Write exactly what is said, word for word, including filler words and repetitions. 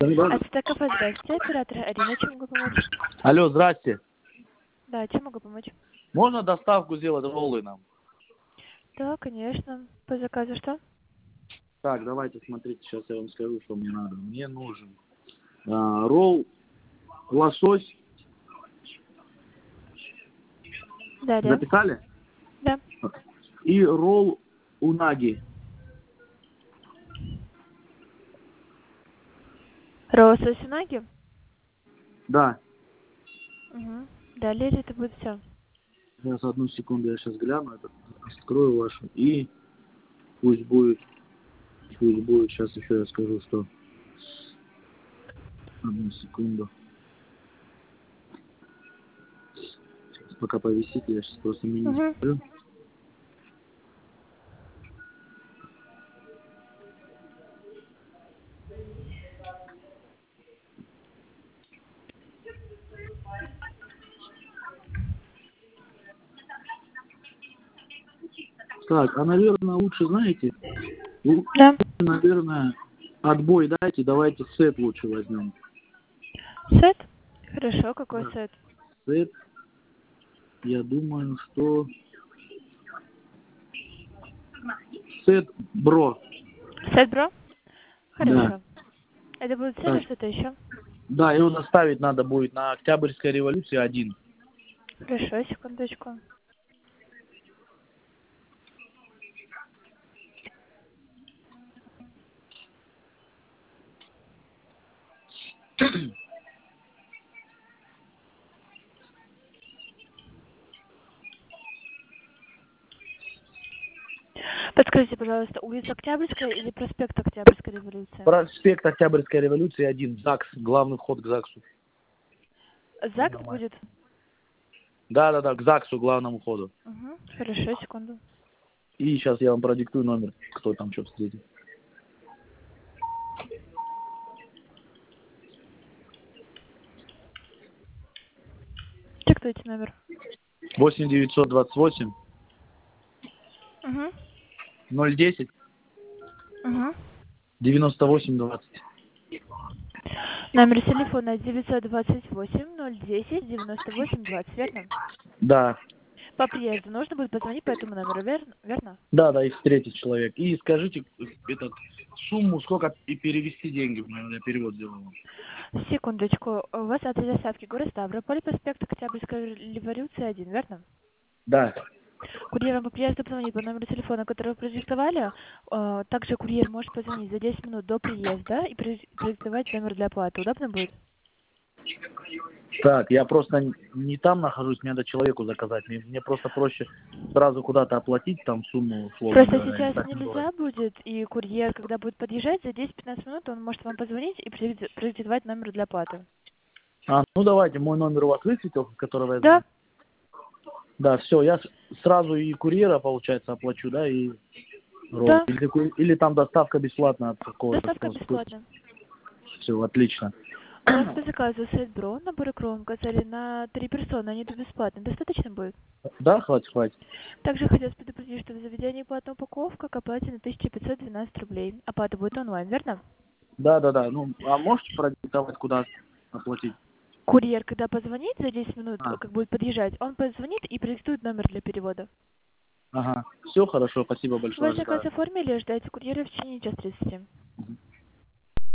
Ацтекафе, здравствуйте, оператор Арина, чем могу помочь? Алло, здрасте. Да, чем могу помочь? Можно доставку сделать роллы нам? Да, конечно. По заказу что? Так, давайте, смотрите, сейчас я вам скажу, что мне надо. Мне нужен а, ролл, лосось. Да, да. Записали? Да. И ролл унаги. Ролл сосинаги? Да. Угу. Далее или это будет все? Сейчас, одну секунду, я сейчас гляну, это, открою вашу. И пусть будет, пусть будет, сейчас еще я скажу, что... Одну секунду. Сейчас, пока повисит, я сейчас просто меню Угу. смотрю. Так, а, наверное, лучше, знаете, лучше, Да. наверное, отбой дайте, давайте сет лучше возьмем. Сет? Хорошо, какой Да. сет? Сет, я думаю, что... Сет бро. Сет, бро? Да. Хорошо. Это будет сет Так. или что-то еще? Да, его доставить надо будет на Октябрьской революции один. Хорошо, секундочку. Подскажите, пожалуйста, улица Октябрьская или проспект Октябрьской революции? Проспект Октябрьской революции один, ЗАГС, главный вход к ЗАГСу. ЗАГС будет? Да, да, да, к ЗАГСу, главному входу. Угу. Хорошо, секунду. И сейчас я вам продиктую номер, кто там что встретит. Диктуйте номер. восемь девятьсот двадцать восемь Угу. ноль десять Угу. девяносто восемь двадцать. Номер телефона девятьсот двадцать восемь ноль десять девяносто восемь двадцать, верно? Да. По приезду нужно будет позвонить по этому номеру, верно? Верно? Да, да, их встретить человек. И скажите этот, сумму, сколько и перевести деньги, наверное, я перевод сделал. Секундочку. У вас адрес доставки город Ставрополь, проспект Октябрьской революции один, верно? Да. Курьер вам по приезду позвонит по номеру телефона, который вы продиктовали. Э, Также курьер может позвонить за десять минут до приезда и про- продиктовать номер для оплаты. Удобно будет? Так, я просто не там нахожусь, мне надо человеку заказать. Мне, мне просто проще сразу куда-то оплатить там сумму, условно Просто говоря. сейчас Так не бывает. нельзя будет, и курьер, когда будет подъезжать, за десять-пятнадцать минут он может вам позвонить и продик- продиктовать номер для оплаты. А, ну давайте, мой номер у вас высветил, с которого я Да? звоню. Да, все, я с- сразу и курьера, получается, оплачу, да, и ролл. Да. Или, какой- или там доставка бесплатная от какого-то. Доставка бесплатная. Все, отлично. У вас по заказу сет бро, набор икром, указали на три персоны, они это бесплатно. Достаточно будет? Да, хватит, хватит. Также хотелось предупредить, что в заведении платная упаковка к оплате на тысяча пятьсот двенадцать рублей. Оплата будет онлайн, верно? Да, да, да. Ну, а можете продиктовать, куда оплатить? Курьер, когда позвонит за десять минут, А, как будет подъезжать, он позвонит и продиктует номер для перевода. ага. Все хорошо, спасибо большое. Ваш заказ ожидаю. оформили, ждайте курьера в течение часа тридцати. Мгм.